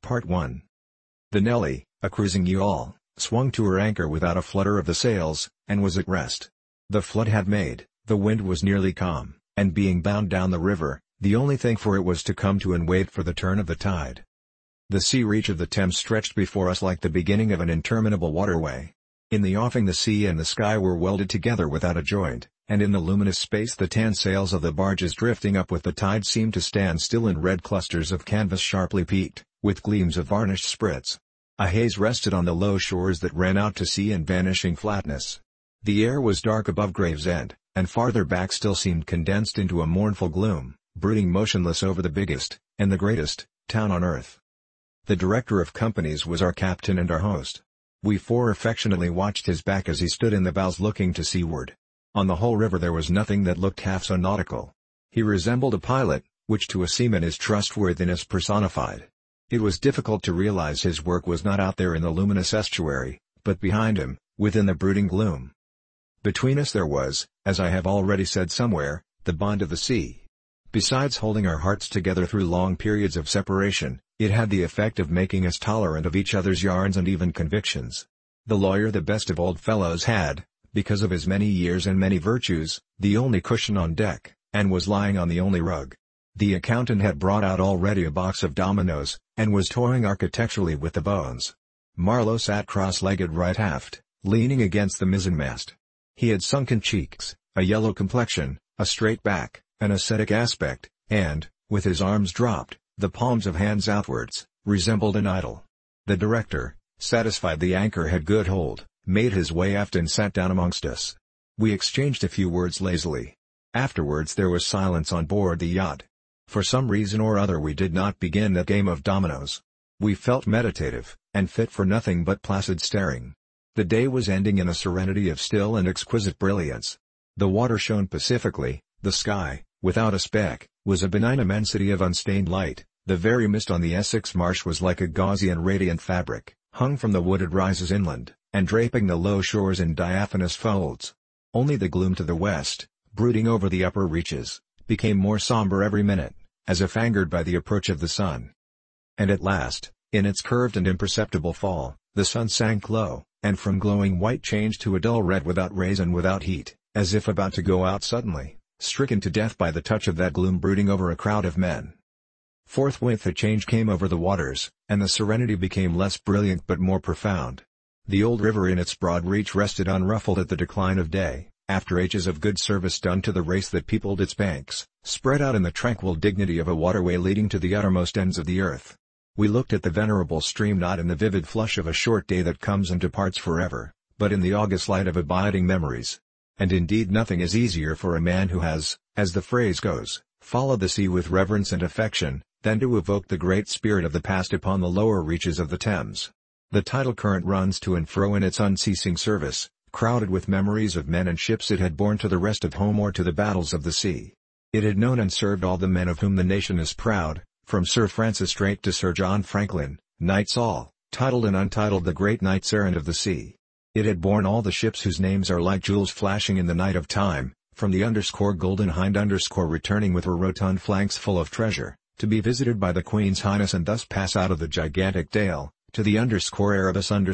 Part 1. The Nelly, a cruising yawl, swung to her anchor without a flutter of the sails, and was at rest. The flood had made, the wind was nearly calm, and being bound down the river, the only thing for it was to come to and wait for the turn of the tide. The sea reach of the Thames stretched before us like the beginning of an interminable waterway. In the offing the sea and the sky were welded together without a joint, and in the luminous space the tan sails of the barges drifting up with the tide seemed to stand still in red clusters of canvas sharply peaked, with gleams of varnished sprits. A haze rested on the low shores that ran out to sea in vanishing flatness. The air was dark above Gravesend, and farther back still seemed condensed into a mournful gloom, brooding motionless over the biggest, and the greatest, town on earth. The director of companies was our captain and our host. We four affectionately watched his back as he stood in the bows looking to seaward. On the whole river there was nothing that looked half so nautical. He resembled a pilot, which to a seaman is trustworthiness personified. It was difficult to realize his work was not out there in the luminous estuary, but behind him, within the brooding gloom. Between us there was, as I have already said somewhere, the bond of the sea. Besides holding our hearts together through long periods of separation, it had the effect of making us tolerant of each other's yarns and even convictions. The lawyer, the best of old fellows, had, because of his many years and many virtues, the only cushion on deck, and was lying on the only rug. The accountant had brought out already a box of dominoes, and was toying architecturally with the bones. Marlowe sat cross-legged right aft, leaning against the mizzenmast. He had sunken cheeks, a yellow complexion, a straight back, an ascetic aspect, and, with his arms dropped, the palms of hands outwards, resembled an idol. The director, satisfied the anchor had good hold, made his way aft and sat down amongst us. We exchanged a few words lazily. Afterwards there was silence on board the yacht. For some reason or other we did not begin that game of dominoes. We felt meditative, and fit for nothing but placid staring. The day was ending in a serenity of still and exquisite brilliance. The water shone pacifically, the sky, without a speck, was a benign immensity of unstained light, the very mist on the Essex marsh was like a gauzy and radiant fabric, hung from the wooded rises inland, and draping the low shores in diaphanous folds. Only the gloom to the west, brooding over the upper reaches, became more somber every minute, as if angered by the approach of the sun. And at last, in its curved and imperceptible fall, the sun sank low, and from glowing white changed to a dull red without rays and without heat, as if about to go out suddenly, stricken to death by the touch of that gloom brooding over a crowd of men. Forthwith a change came over the waters, and the serenity became less brilliant but more profound. The old river in its broad reach rested unruffled at the decline of day, after ages of good service done to the race that peopled its banks, spread out in the tranquil dignity of a waterway leading to the uttermost ends of the earth. We looked at the venerable stream not in the vivid flush of a short day that comes and departs forever, but in the august light of abiding memories. And indeed nothing is easier for a man who has, as the phrase goes, followed the sea with reverence and affection, than to evoke the great spirit of the past upon the lower reaches of the Thames. The tidal current runs to and fro in its unceasing service, crowded with memories of men and ships it had borne to the rest of home or to the battles of the sea. It had known and served all the men of whom the nation is proud, from Sir Francis Drake to Sir John Franklin, knights all, titled and untitled, the great knights errant of the sea. It had borne all the ships whose names are like jewels flashing in the night of time, from the Golden Hind returning with her rotund flanks full of treasure, to be visited by the Queen's Highness and thus pass out of the gigantic Dale, to the Erebus and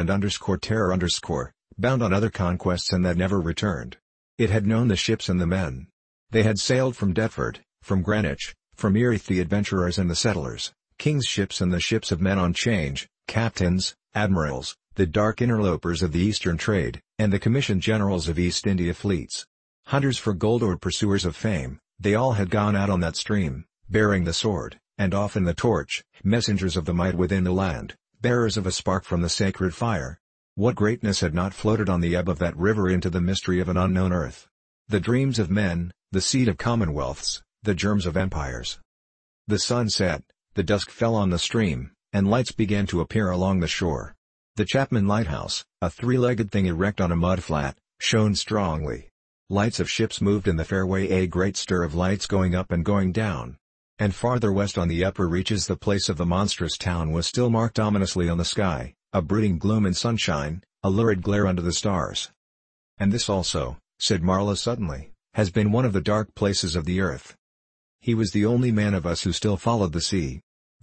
Terror bound on other conquests and that never returned. It had known the ships and the men. They had sailed from Deptford, from Greenwich, from Erith, the adventurers and the settlers, king's ships and the ships of men on change, captains, admirals, the dark interlopers of the Eastern trade, and the commissioned generals of East India fleets. Hunters for gold or pursuers of fame, they all had gone out on that stream, bearing the sword, and often the torch, messengers of the might within the land, bearers of a spark from the sacred fire. What greatness had not floated on the ebb of that river into the mystery of an unknown earth? The dreams of men, the seed of commonwealths, the germs of empires. The sun set, the dusk fell on the stream, and lights began to appear along the shore. The Chapman Lighthouse, a three-legged thing erect on a mud-flat, shone strongly. Lights of ships moved in the fairway, a great stir of lights going up and going down. And farther west on the upper reaches the place of the monstrous town was still marked ominously on the sky, a brooding gloom in sunshine, a lurid glare under the stars. And this also, said Marlowe suddenly, has been one of the dark places of the earth. He was the only man of us who still followed the sea.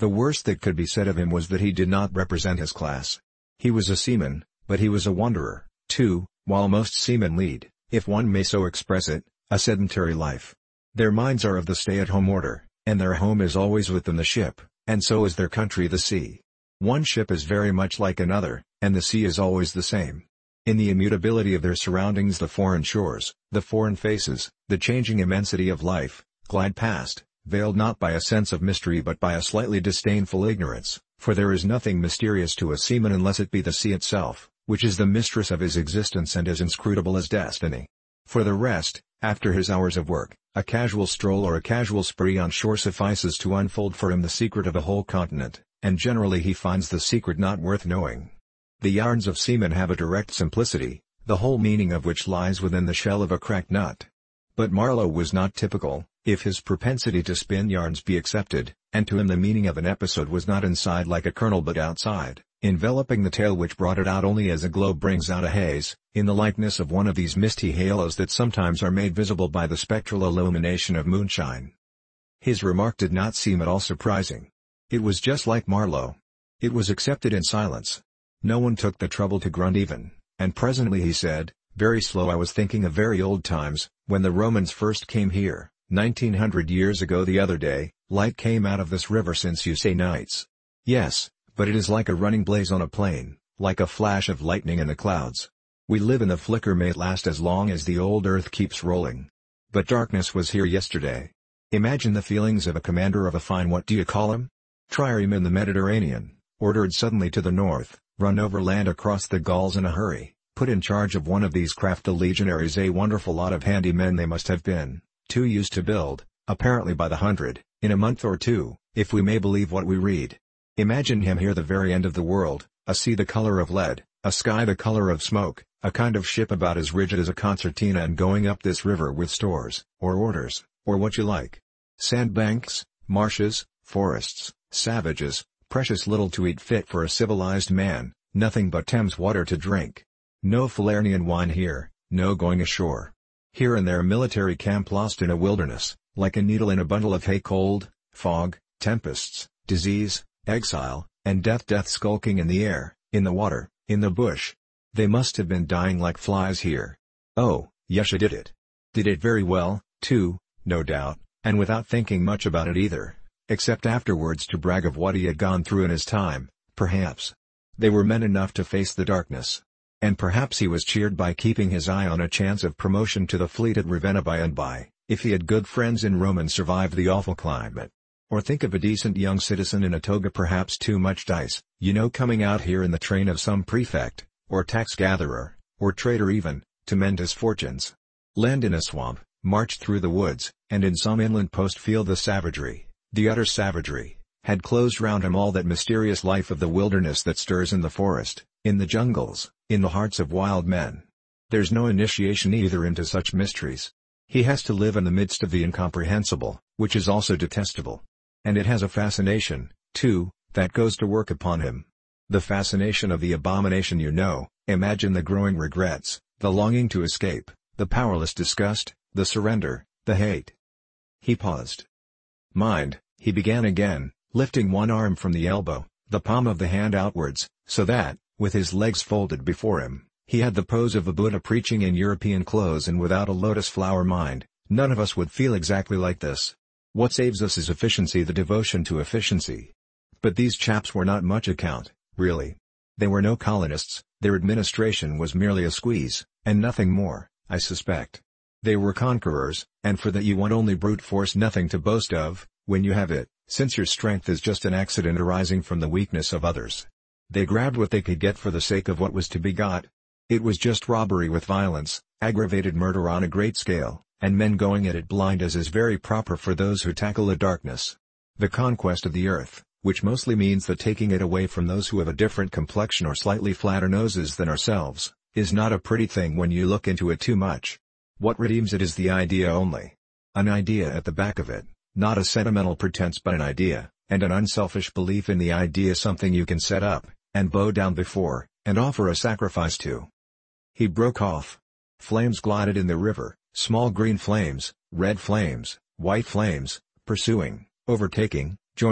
The worst that could be said of him was that he did not represent his class. He was a seaman, but he was a wanderer, too, while most seamen lead, if one may so express it, a sedentary life. Their minds are of the stay-at-home order, and their home is always within the ship, and so is their country the sea. One ship is very much like another, and the sea is always the same. In the immutability of their surroundings the foreign shores, the foreign faces, the changing immensity of life, glide past, veiled not by a sense of mystery but by a slightly disdainful ignorance, for there is nothing mysterious to a seaman unless it be the sea itself, which is the mistress of his existence and as inscrutable as destiny. For the rest, after his hours of work, a casual stroll or a casual spree on shore suffices to unfold for him the secret of a whole continent, and generally he finds the secret not worth knowing. The yarns of seamen have a direct simplicity, the whole meaning of which lies within the shell of a cracked nut. But Marlowe was not typical, if his propensity to spin yarns be accepted, and to him the meaning of an episode was not inside like a kernel but outside, enveloping the tale which brought it out only as a globe brings out a haze, in the likeness of one of these misty halos that sometimes are made visible by the spectral illumination of moonshine. His remark did not seem at all surprising. It was just like Marlowe. It was accepted in silence. No one took the trouble to grunt even, and presently he said, very slow, I was thinking of very old times, when the Romans first came here, 1900 years ago the other day, light came out of this river since you say nights. Yes, but it is like a running blaze on a plain, like a flash of lightning in the clouds. We live in the flicker may it last as long as the old earth keeps rolling. But darkness was here yesterday. Imagine the feelings of a commander of a fine what do you call him? Trireme in the Mediterranean, ordered suddenly to the north, run overland across the Gauls in a hurry, put in charge of one of these craft the legionaries, a wonderful lot of handy men they must have been, too used to build, apparently by the hundred, in a month or two, if we may believe what we read. Imagine him here the very end of the world, a sea the color of lead, a sky the color of smoke, a kind of ship about as rigid as a concertina and going up this river with stores, or orders, or what you like. Sandbanks, marshes, forests, savages, precious little to eat fit for a civilized man, nothing but Thames water to drink. No Falernian wine here, no going ashore. Here and there a military camp lost in a wilderness, like a needle in a bundle of hay, cold, fog, tempests, disease, exile, and death skulking in the air, in the water, in the bush. They must have been dying like flies here. Oh, Yasha did it. Did it very well, too, no doubt, and without thinking much about it either, except afterwards to brag of what he had gone through in his time, perhaps. They were men enough to face the darkness. And perhaps he was cheered by keeping his eye on a chance of promotion to the fleet at Ravenna by and by, if he had good friends in Rome and survived the awful climate. Or think of a decent young citizen in a toga, perhaps too much dice, coming out here in the train of some prefect, or tax-gatherer, or trader even, to mend his fortunes. Land in a swamp, march through the woods, and in some inland post feel the savagery, the utter savagery, had closed round him all that mysterious life of the wilderness that stirs in the forest, in the jungles, in the hearts of wild men. There's no initiation either into such mysteries. He has to live in the midst of the incomprehensible, which is also detestable. And it has a fascination, too, that goes to work upon him. The fascination of the abomination, imagine the growing regrets, the longing to escape, the powerless disgust, the surrender, the hate. He paused. Mind, he began again, lifting one arm from the elbow, the palm of the hand outwards, so that, with his legs folded before him, he had the pose of a Buddha preaching in European clothes and without a lotus flower. Mind, none of us would feel exactly like this. What saves us is efficiency, the devotion to efficiency. But these chaps were not much account, really. They were no colonists, their administration was merely a squeeze, and nothing more, I suspect. They were conquerors, and for that you want only brute force, nothing to boast of, when you have it, since your strength is just an accident arising from the weakness of others. They grabbed what they could get for the sake of what was to be got. It was just robbery with violence, aggravated murder on a great scale, and men going at it blind, as is very proper for those who tackle the darkness. The conquest of the earth, which mostly means the taking it away from those who have a different complexion or slightly flatter noses than ourselves, is not a pretty thing when you look into it too much. What redeems it is the idea only. An idea at the back of it, not a sentimental pretense but an idea, and an unselfish belief in the idea, something you can set up, and bow down before, and offer a sacrifice to. He broke off. Flames glided in the river, small green flames, red flames, white flames, pursuing, overtaking, joining,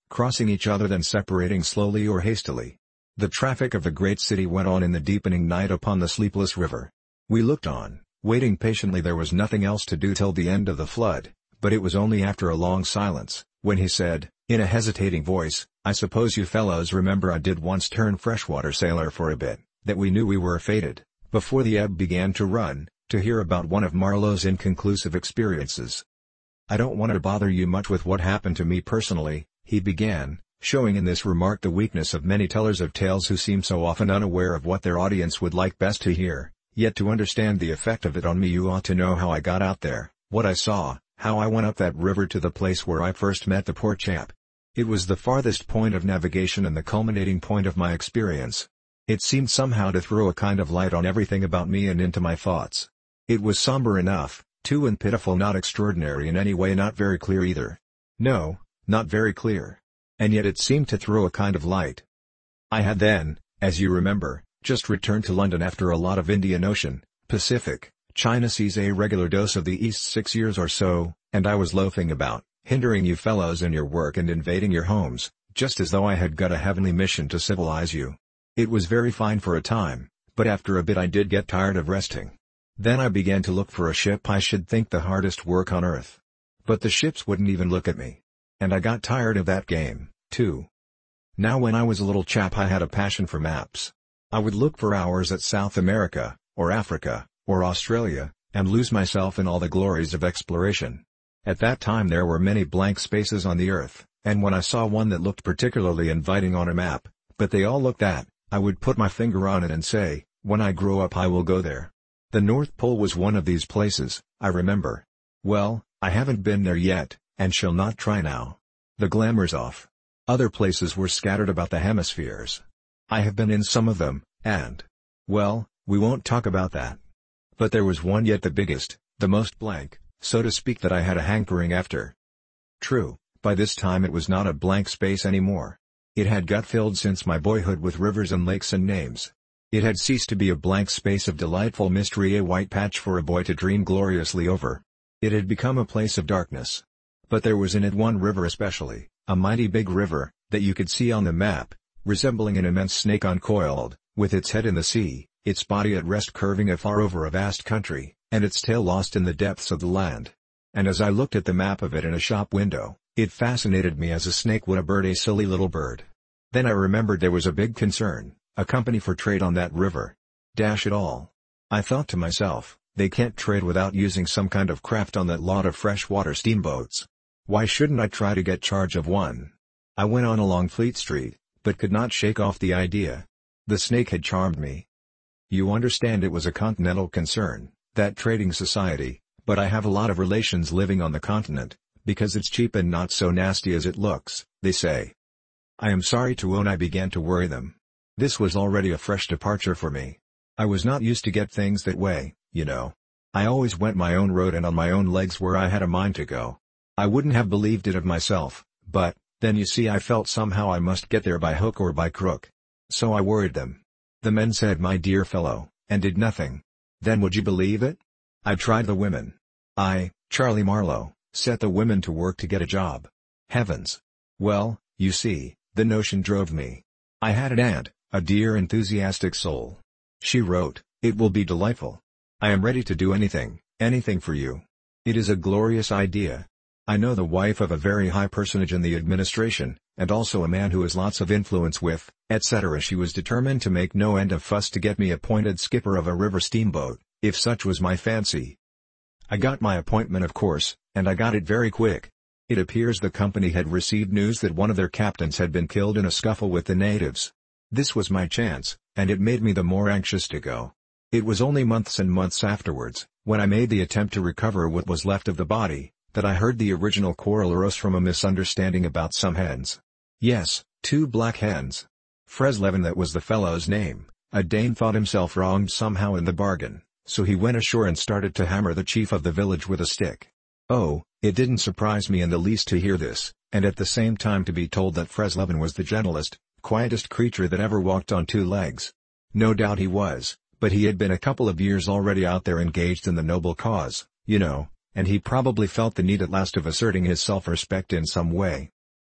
crossing each other then separating slowly or hastily. The traffic of the great city went on in the deepening night upon the sleepless river. We looked on, waiting patiently. There was nothing else to do till the end of the flood, but it was only after a long silence, when he said, in a hesitating voice, "I suppose you fellows remember I did once turn freshwater sailor for a bit, that we knew we were fated, before the ebb began to run, to hear about one of Marlowe's inconclusive experiences. I don't want to bother you much with what happened to me personally," he began, showing in this remark the weakness of many tellers of tales who seem so often unaware of what their audience would like best to hear. "Yet to understand the effect of it on me you ought to know how I got out there, what I saw, how I went up that river to the place where I first met the poor chap. It was the farthest point of navigation and the culminating point of my experience. It seemed somehow to throw a kind of light on everything about me and into my thoughts. It was somber enough, too, and pitiful, not extraordinary in any way, not very clear either. No, not very clear. And yet it seemed to throw a kind of light. I had then, as you remember, just returned to London after a lot of Indian Ocean, Pacific, China seas, a regular dose of the East 6 years or so, and I was loafing about, hindering you fellows in your work and invading your homes, just as though I had got a heavenly mission to civilize you. It was very fine for a time, but after a bit I did get tired of resting. Then I began to look for a ship. I should think the hardest work on earth. But the ships wouldn't even look at me. And I got tired of that game, too. Now when I was a little chap I had a passion for maps. I would look for hours at South America, or Africa, or Australia, and lose myself in all the glories of exploration. At that time there were many blank spaces on the earth, and when I saw one that looked particularly inviting on a map, but they all looked that, I would put my finger on it and say, when I grow up I will go there. The North Pole was one of these places, I remember. Well, I haven't been there yet, and shall not try now. The glamour's off. Other places were scattered about the hemispheres. I have been in some of them, and... well, we won't talk about that. But there was one yet, the biggest, the most blank, so to speak, that I had a hankering after. True, by this time it was not a blank space anymore. It had got filled since my boyhood with rivers and lakes and names. It had ceased to be a blank space of delightful mystery, a white patch for a boy to dream gloriously over. It had become a place of darkness. But there was in it one river especially, a mighty big river, that you could see on the map, resembling an immense snake uncoiled, with its head in the sea, its body at rest curving afar over a vast country, and its tail lost in the depths of the land. And as I looked at the map of it in a shop window, it fascinated me as a snake would a bird, a silly little bird. Then I remembered there was a big concern, a company for trade on that river. Dash it all. I thought to myself, they can't trade without using some kind of craft on that lot of freshwater steamboats. Why shouldn't I try to get charge of one? I went on along Fleet Street, but could not shake off the idea. The snake had charmed me. You understand, it was a continental concern, that trading society, but I have a lot of relations living on the continent, because it's cheap and not so nasty as it looks, they say. I am sorry to own I began to worry them. This was already a fresh departure for me. I was not used to get things that way, you know. I always went my own road and on my own legs where I had a mind to go. I wouldn't have believed it of myself, but, then you see, I felt somehow I must get there by hook or by crook. So I worried them. The men said, my dear fellow, and did nothing. Then would you believe it? I tried the women. I, Charlie Marlowe, set the women to work to get a job. Heavens! Well, you see, the notion drove me. I had an aunt, a dear enthusiastic soul. She wrote, it will be delightful. I am ready to do anything, anything for you. It is a glorious idea. I know the wife of a very high personage in the administration, and also a man who has lots of influence with, etc. She was determined to make no end of fuss to get me appointed skipper of a river steamboat, if such was my fancy. I got my appointment, of course, and I got it very quick. It appears the company had received news that one of their captains had been killed in a scuffle with the natives. This was my chance, and it made me the more anxious to go. It was only months and months afterwards, when I made the attempt to recover what was left of the body, that I heard the original quarrel arose from a misunderstanding about some hens. Yes, 2 black hens. Freslevin, that was the fellow's name. A Dane thought himself wronged somehow in the bargain, so he went ashore and started to hammer the chief of the village with a stick. Oh, it didn't surprise me in the least to hear this, and at the same time to be told that Freslevin was the gentlest, quietest creature that ever walked on 2 legs. No doubt he was, but he had been a couple of years already out there engaged in the noble cause, you know, and he probably felt the need at last of asserting his self-respect in some way.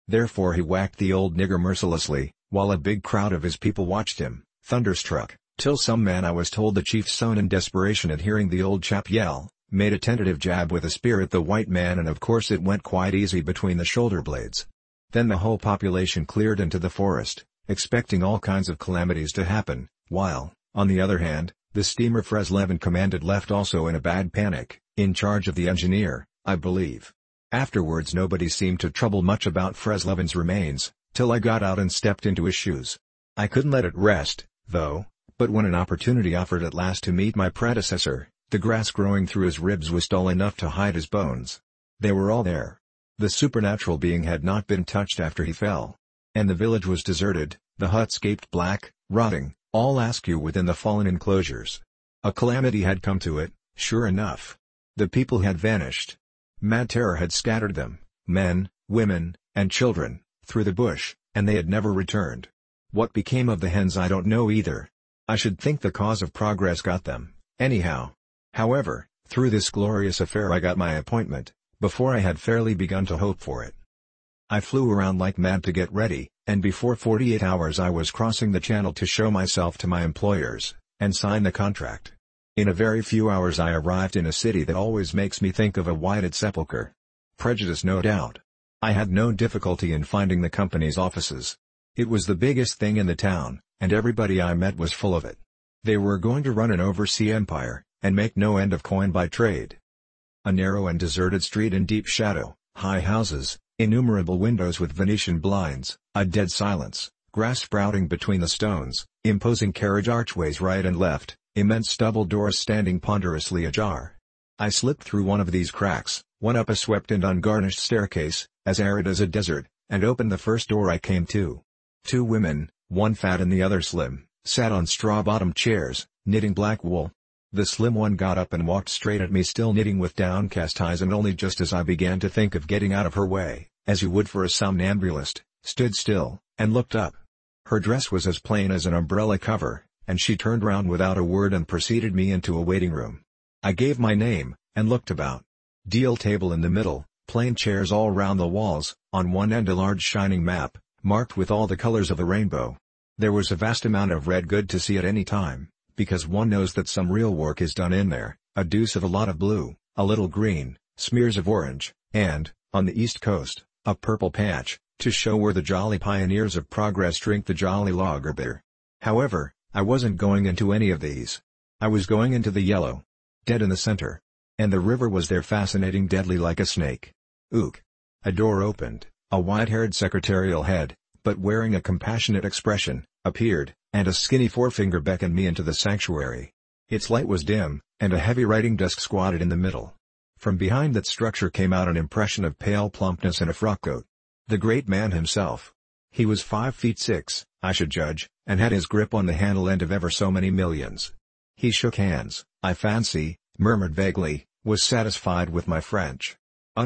Therefore he whacked the old nigger mercilessly, while a big crowd of his people watched him, thunderstruck, till some man, I was told the chief's son, in desperation at hearing the old chap yell, made a tentative jab with a spear at the white man, and of course it went quite easy between the shoulder blades. Then the whole population cleared into the forest, expecting all kinds of calamities to happen, while, on the other hand, the steamer Freslevin commanded left also in a bad panic, in charge of the engineer, I believe. Afterwards nobody seemed to trouble much about Freslevin's remains, till I got out and stepped into his shoes. I couldn't let it rest, though, but when an opportunity offered at last to meet my predecessor, the grass growing through his ribs was tall enough to hide his bones. They were all there. The supernatural being had not been touched after he fell. And the village was deserted, the huts gaped black, rotting, all askew within the fallen enclosures. A calamity had come to it, sure enough. The people had vanished. Mad terror had scattered them, men, women, and children, through the bush, and they had never returned. What became of the hens I don't know either. I should think the cause of progress got them, anyhow. However, through this glorious affair I got my appointment, before I had fairly begun to hope for it. I flew around like mad to get ready, and before 48 hours I was crossing the channel to show myself to my employers, and sign the contract. In a very few hours I arrived in a city that always makes me think of a whited sepulchre. Prejudice, no doubt. I had no difficulty in finding the company's offices. It was the biggest thing in the town, and everybody I met was full of it. They were going to run an overseas empire, and make no end of coin by trade. A narrow and deserted street in deep shadow, high houses, innumerable windows with Venetian blinds, a dead silence, grass sprouting between the stones, imposing carriage archways right and left, immense double doors standing ponderously ajar. I slipped through one of these cracks, went up a swept and ungarnished staircase, as arid as a desert, and opened the first door I came to. Two women, one fat and the other slim, sat on straw-bottomed chairs, knitting black wool. The slim one got up and walked straight at me, still knitting with downcast eyes, and only just as I began to think of getting out of her way, as you would for a somnambulist, stood still, and looked up. Her dress was as plain as an umbrella cover, and she turned round without a word and preceded me into a waiting room. I gave my name, and looked about. Deal table in the middle, plain chairs all round the walls, on one end a large shining map, marked with all the colors of the rainbow. There was a vast amount of red, good to see at any time, because one knows that some real work is done in there, a deuce of a lot of blue, a little green, smears of orange, and, on the east coast, a purple patch, to show where the jolly pioneers of progress drink the jolly lager beer. However, I wasn't going into any of these. I was going into the yellow. Dead in the center. And the river was there, fascinating, deadly like a snake. Ook. A door opened, a white-haired secretarial head, but wearing a compassionate expression, appeared, and a skinny forefinger beckoned me into the sanctuary. Its light was dim, and a heavy writing desk squatted in the middle. From behind that structure came out an impression of pale plumpness and a frock-coat. The great man himself. He was 5'6", I should judge, and had his grip on the handle end of ever so many millions. He shook hands, I fancy, murmured vaguely, was satisfied with my French.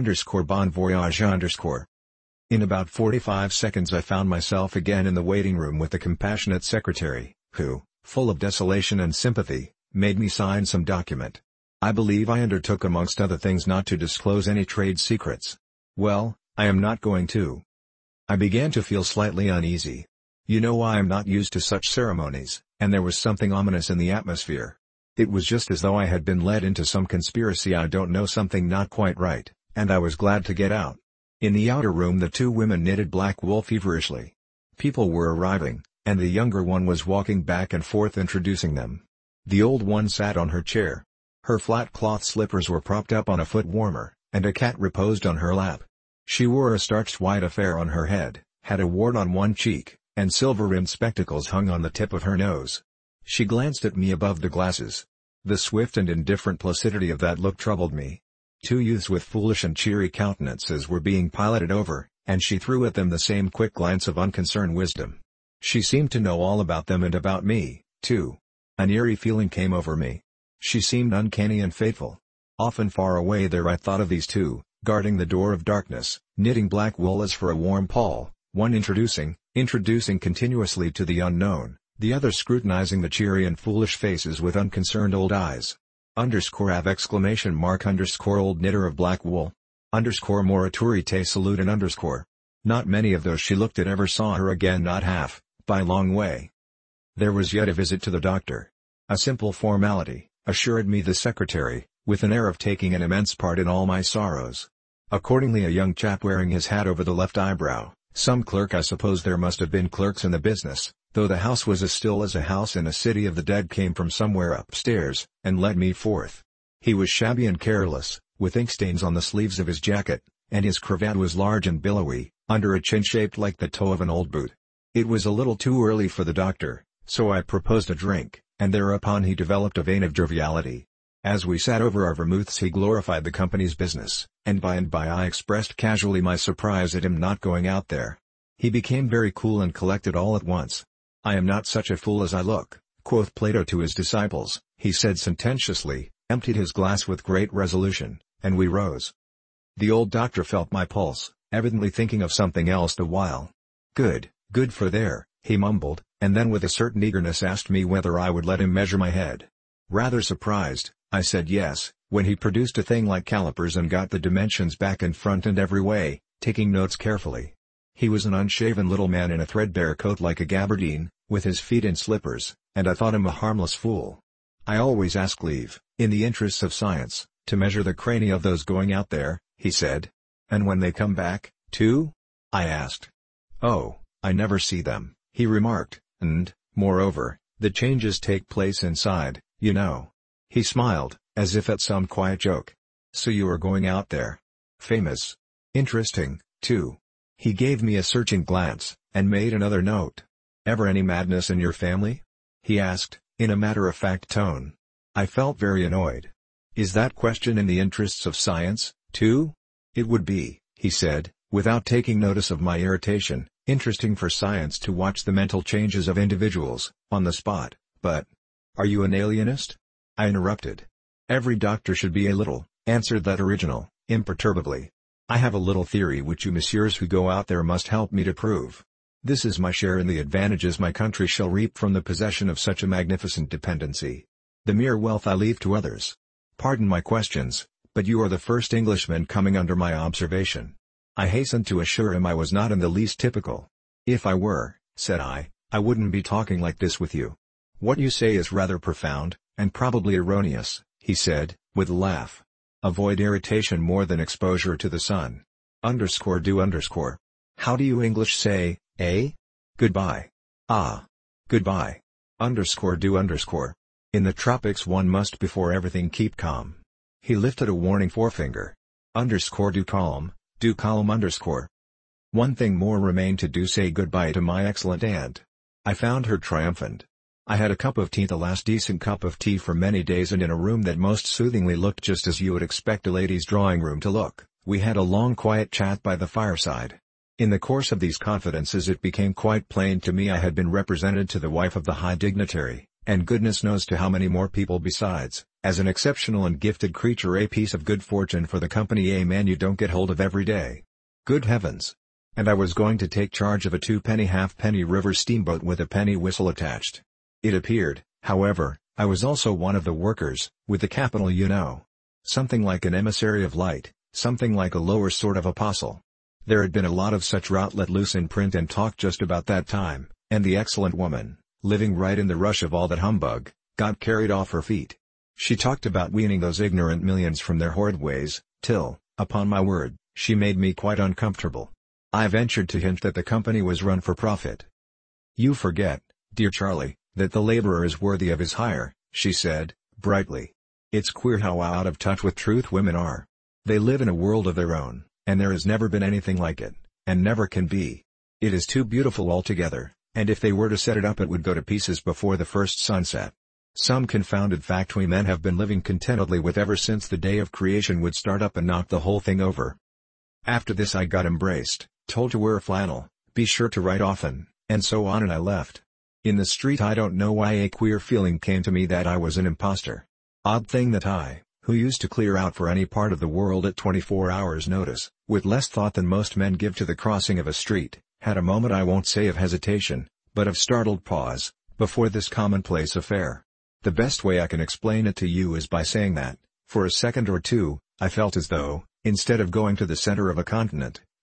Bon voyage. In about 45 seconds I found myself again in the waiting room with the compassionate secretary, who, full of desolation and sympathy, made me sign some document. I believe I undertook amongst other things not to disclose any trade secrets. Well, I am not going to. I began to feel slightly uneasy. You know, I am not used to such ceremonies, and there was something ominous in the atmosphere. It was just as though I had been led into some conspiracy, I don't know, something not quite right, and I was glad to get out. In the outer room the two women knitted black wool feverishly. People were arriving, and the younger one was walking back and forth introducing them. The old one sat on her chair. Her flat cloth slippers were propped up on a foot warmer, and a cat reposed on her lap. She wore a starched white affair on her head, had a wart on one cheek, and silver-rimmed spectacles hung on the tip of her nose. She glanced at me above the glasses. The swift and indifferent placidity of that look troubled me. Two youths with foolish and cheery countenances were being piloted over, and she threw at them the same quick glance of unconcerned wisdom. She seemed to know all about them and about me, too. An eerie feeling came over me. She seemed uncanny and fateful. Often far away there I thought of these two, guarding the door of darkness, knitting black wool as for a warm pall, one introducing continuously to the unknown, the other scrutinizing the cheery and foolish faces with unconcerned old eyes. _av exclamation mark _ old knitter of black wool. _ morituri te salute and _ Not many of those she looked at ever saw her again, not half, by a long way. There was yet a visit to the doctor. A simple formality, assured me the secretary, with an air of taking an immense part in all my sorrows. Accordingly a young chap wearing his hat over the left eyebrow, some clerk, I suppose there must have been clerks in the business, though the house was as still as a house in a city of the dead, came from somewhere upstairs, and led me forth. He was shabby and careless, with inkstains on the sleeves of his jacket, and his cravat was large and billowy, under a chin shaped like the toe of an old boot. It was a little too early for the doctor, so I proposed a drink, and thereupon he developed a vein of joviality. As we sat over our vermouths he glorified the company's business, and by I expressed casually my surprise at him not going out there. He became very cool and collected all at once. "I am not such a fool as I look," quoth Plato to his disciples, he said sententiously, emptied his glass with great resolution, and we rose. The old doctor felt my pulse, evidently thinking of something else the while. Good for there," he mumbled, and then with a certain eagerness asked me whether I would let him measure my head. Rather surprised, I said yes, when he produced a thing like calipers and got the dimensions back and front and every way, taking notes carefully. He was an unshaven little man in a threadbare coat like a gabardine, with his feet in slippers, and I thought him a harmless fool. "I always ask leave, in the interests of science, to measure the crania of those going out there," he said. "And when they come back, too?" I asked. "Oh, I never see them," he remarked, "and, moreover, the changes take place inside, you know." He smiled, as if at some quiet joke. "So you are going out there? Famous. Interesting, too." He gave me a searching glance, and made another note. "Ever any madness in your family?" he asked, in a matter-of-fact tone. I felt very annoyed. "Is that question in the interests of science, too?" "It would be," he said, without taking notice of my irritation, "interesting for science to watch the mental changes of individuals, on the spot, but—" "Are you an alienist?" I interrupted. "Every doctor should be a little," answered that original, imperturbably. "I have a little theory which you messieurs who go out there must help me to prove. This is my share in the advantages my country shall reap from the possession of such a magnificent dependency. The mere wealth I leave to others. Pardon my questions, but you are the first Englishman coming under my observation." I hastened to assure him I was not in the least typical. "If I were," said I wouldn't be talking like this with you." "What you say is rather profound, and probably erroneous," he said, with a laugh. "Avoid irritation more than exposure to the sun. _do_. How do you English say, eh? Goodbye. Ah. Goodbye. _do_. In the tropics one must before everything keep calm." He lifted a warning forefinger. "Do calm, do calm. One thing more remained to do, say goodbye to my excellent aunt." I found her triumphant. I had a cup of tea, the last decent cup of tea for many days, and in a room that most soothingly looked just as you would expect a lady's drawing room to look, we had a long quiet chat by the fireside. In the course of these confidences it became quite plain to me I had been represented to the wife of the high dignitary, and goodness knows to how many more people besides, as an exceptional and gifted creature, a piece of good fortune for the company, a man you don't get hold of every day. Good heavens! And I was going to take charge of a 2-penny halfpenny river steamboat with a penny whistle attached. It appeared, however, I was also one of the workers, with the capital, you know. Something like an emissary of light, something like a lower sort of apostle. There had been a lot of such rot let loose in print and talk just about that time, and the excellent woman, living right in the rush of all that humbug, got carried off her feet. She talked about weaning those ignorant millions from their horrid ways, till, upon my word, she made me quite uncomfortable. I ventured to hint that the company was run for profit. "You forget, dear Charlie, that the laborer is worthy of his hire," she said, brightly. "It's queer how out of touch with truth women are. They live in a world of their own, and there has never been anything like it, and never can be. It is too beautiful altogether, and if they were to set it up it would go to pieces before the first sunset. Some confounded fact we men have been living contentedly with ever since the day of creation would start up and knock the whole thing over." After this I got embraced, told to wear flannel, be sure to write often, and so on, and I left. In the street I don't know why a queer feeling came to me that I was an impostor. Odd thing that I, who used to clear out for any part of the world at 24 hours notice, with less thought than most men give to the crossing of a street, had a moment, I won't say of hesitation, but of startled pause, before this commonplace affair. The best way I can explain it to you is by saying that, for a second or two, I felt as though, instead of going to the center of a continent,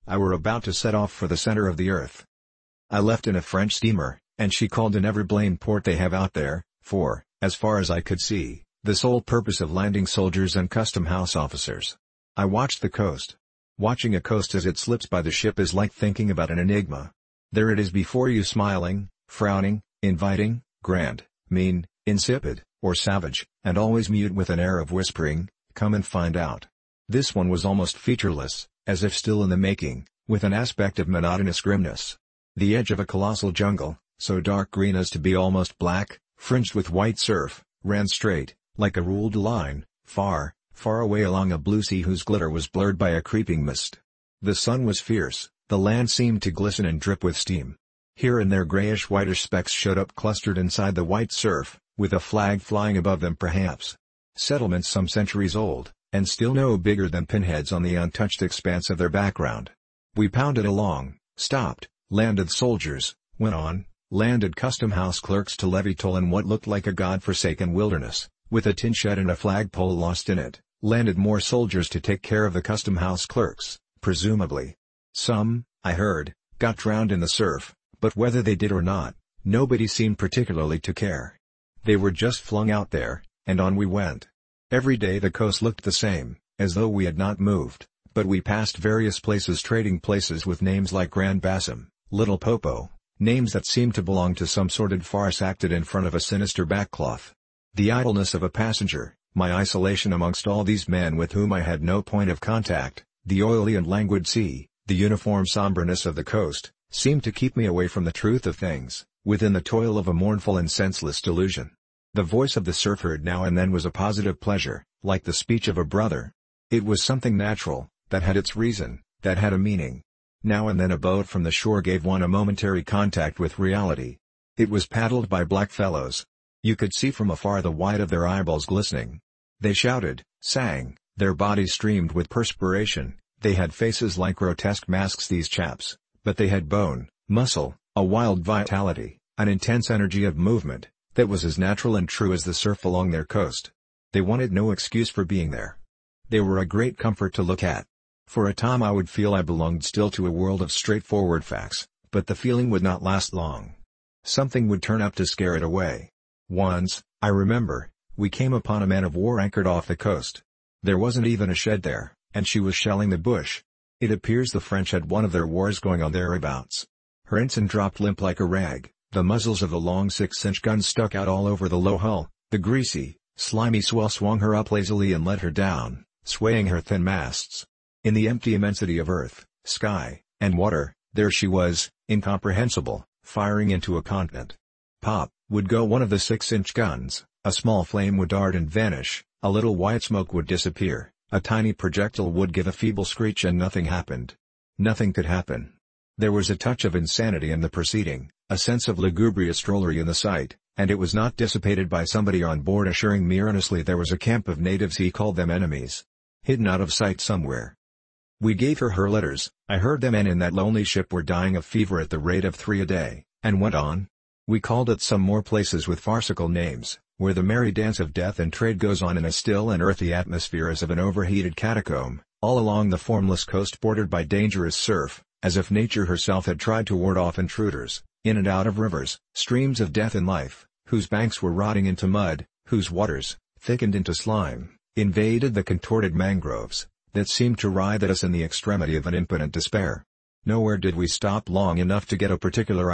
I were about to set off for the center of the earth. I left in a French steamer, and she called in every blamed port they have out there, for, as far as I could see, the sole purpose of landing soldiers and custom house officers. I watched the coast. Watching a coast as it slips by the ship is like thinking about an enigma. There it is before you, smiling, frowning, inviting, grand, mean, insipid, or savage, and always mute with an air of whispering, "Come and find out." This one was almost featureless, as if still in the making, with an aspect of monotonous grimness. The edge of a colossal jungle, so dark green as to be almost black, fringed with white surf, ran straight, like a ruled line, far, far away along a blue sea whose glitter was blurred by a creeping mist. The sun was fierce, the land seemed to glisten and drip with steam. Here and there grayish-whitish specks showed up clustered inside the white surf, with a flag flying above them perhaps. Settlements some centuries old, and still no bigger than pinheads on the untouched expanse of their background. We pounded along, stopped, landed soldiers, went on, landed custom house clerks to levy toll in what looked like a god-forsaken wilderness, with a tin shed and a flagpole lost in it, landed more soldiers to take care of the custom house clerks, presumably. Some, I heard, got drowned in the surf, but whether they did or not, nobody seemed particularly to care. They were just flung out there, and on we went. Every day the coast looked the same, as though we had not moved, but we passed various places, trading places with names like Grand Bassam, Little Popo, names that seemed to belong to some sordid farce acted in front of a sinister backcloth. The idleness of a passenger, my isolation amongst all these men with whom I had no point of contact, the oily and languid sea, the uniform somberness of the coast, seemed to keep me away from the truth of things, within the toil of a mournful and senseless delusion. The voice of the surf heard now and then was a positive pleasure, like the speech of a brother. It was something natural, that had its reason, that had a meaning. Now and then a boat from the shore gave one a momentary contact with reality. It was paddled by black fellows. You could see from afar the white of their eyeballs glistening. They shouted, sang, their bodies streamed with perspiration, they had faces like grotesque masks these chaps, but they had bone, muscle, a wild vitality, an intense energy of movement, that was as natural and true as the surf along their coast. They wanted no excuse for being there. They were a great comfort to look at. For a time I would feel I belonged still to a world of straightforward facts, but the feeling would not last long. Something would turn up to scare it away. Once, I remember, we came upon a man of war anchored off the coast. There wasn't even a shed there, and she was shelling the bush. It appears the French had one of their wars going on thereabouts. Her ensign dropped limp like a rag, the muzzles of the long 6-inch guns stuck out all over the low hull, the greasy, slimy swell swung her up lazily and let her down, swaying her thin masts. In the empty immensity of earth, sky, and water, there she was, incomprehensible, firing into a continent. Pop, would go one of the 6-inch guns, a small flame would dart and vanish, a little white smoke would disappear, a tiny projectile would give a feeble screech and nothing happened. Nothing could happen. There was a touch of insanity in the proceeding, a sense of lugubrious drollery in the sight, and it was not dissipated by somebody on board assuring me earnestly there was a camp of natives, he called them enemies, hidden out of sight somewhere. We gave her letters, I heard the men in that lonely ship were dying of fever at the rate of 3 a day, and went on. We called at some more places with farcical names, where the merry dance of death and trade goes on in a still and earthy atmosphere as of an overheated catacomb, all along the formless coast bordered by dangerous surf, as if nature herself had tried to ward off intruders, in and out of rivers, streams of death and life, whose banks were rotting into mud, whose waters, thickened into slime, invaded the contorted mangroves, that seemed to writhe at us in the extremity of an impotent despair. Nowhere did we stop long enough to get a particular